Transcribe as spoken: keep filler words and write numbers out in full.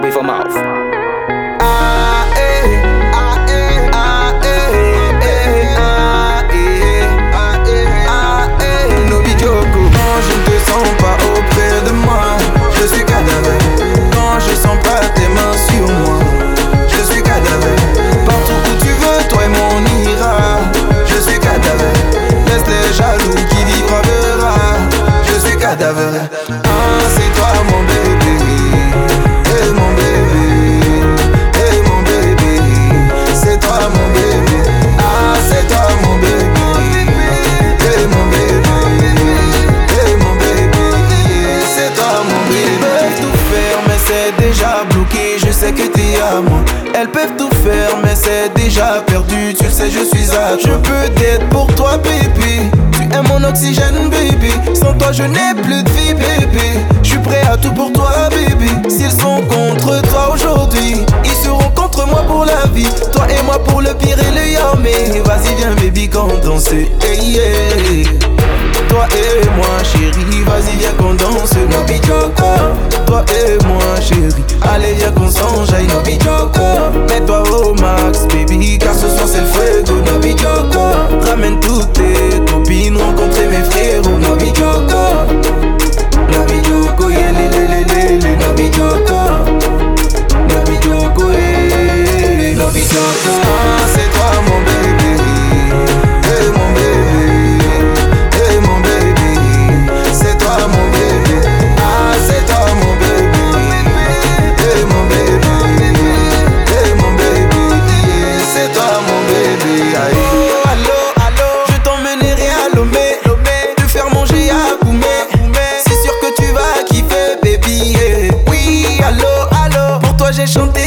with her mouth. Ah, eh, ah, eh, ah, eh, eh, ah, eh, ah, eh, ah, eh. No be joke. Quand je ne te sens pas auprès de moi, je suis cadavre. Quand je sens pas tes mains sur moi, je suis cadavre. Partout où tu veux, toi et mon ira, je suis cadavre. Laisse les jaloux, qui vivra verra, je suis cadavre. Ah, c'est toi mon bébé, hey mon bébé, hey mon bébé, c'est toi mon bébé. Ah, c'est toi mon bébé, hey mon bébé, hey mon bébé, c'est toi mon bébé. Ils peuvent tout faire mais c'est déjà bloqué, je sais que t'es à moi. Elles peuvent tout faire mais c'est déjà perdu, tu le sais je suis à toi. Je peux t'être pour toi baby, tu es mon oxygène baby. Sans toi je n'ai plus de vie baby, je suis prêt à tout pour toi baby. S'ils sont contre toi aujourd'hui, ils seront contre moi pour la vie. Toi et moi pour le pire et le yamé. Vas-y viens baby qu'on danse, hey, yeah. Toi et moi chérie, vas-y viens qu'on danse, no be joke. Toi et moi chérie, allez viens qu'on s'enjaille, no be joke. Mets-toi au max baby, car ce soir c'est le fuego, no be joke. Ramène toutes tes copines, rencontrer mes frérots, no be joke. No be joke, yeah, le le le le le, no be joke. No be joke, yeah, no be joke. Ah, c'est toi mon bébé, hey mon bébé, hey mon bébé, c'est toi mon bébé. Ah, c'est toi mon bébé, hey mon bébé, hey mon bébé, c'est toi mon bébé. Aïe. Oh, allô, allô, je t'emmènerai à Lomé, Lomé, te faire manger à Koumé, c'est sûr que tu vas kiffer baby, yeah. Oui, allô, allô, pour toi j'ai chanté